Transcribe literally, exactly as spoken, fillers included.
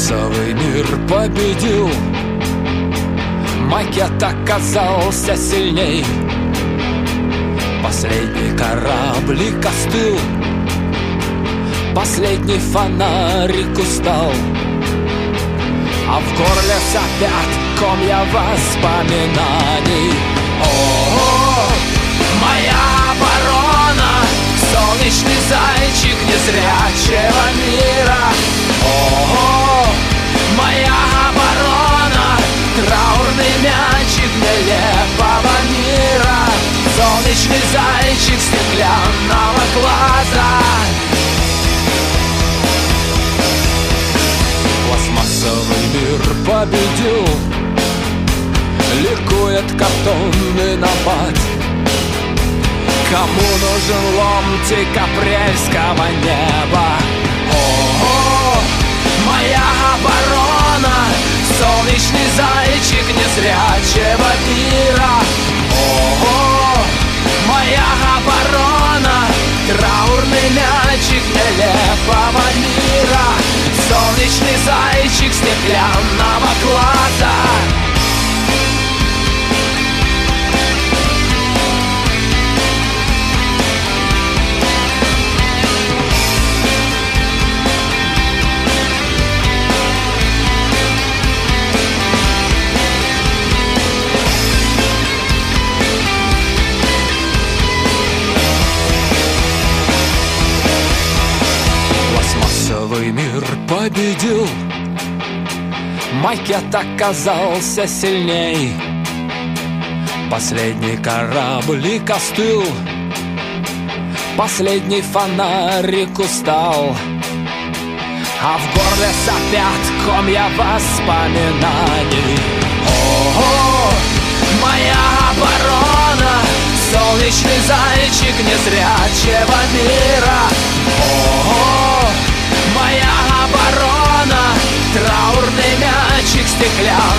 Пластмассовый мир победил, макет оказался сильней. Последний кораблик остыл, последний фонарик устал, а в горле сопят комья воспоминаний. О, моя оборона, солнечный зайчик незрячего мира. О, моя оборона, траурный мячик нелепого мира. Солнечный зайчик стеклянного глаза. Пластмассовый мир победил, ликует картонный набат. Кому нужен ломтик апрельского неба? О, моя оборона, солнечный зайчик незрячего мира. О, моя оборона, траурный мячик нелепого мира. Солнечный зайчик стеклянного глаза. Пластмассовый мир победил, макет оказался сильней. Последний кораблик остыл, последний фонарик устал, а в горле сопят комья воспоминаний. О, моя оборона, солнечный зайчик незрячего мира. О, моя оборона, траурный мячик стеклянного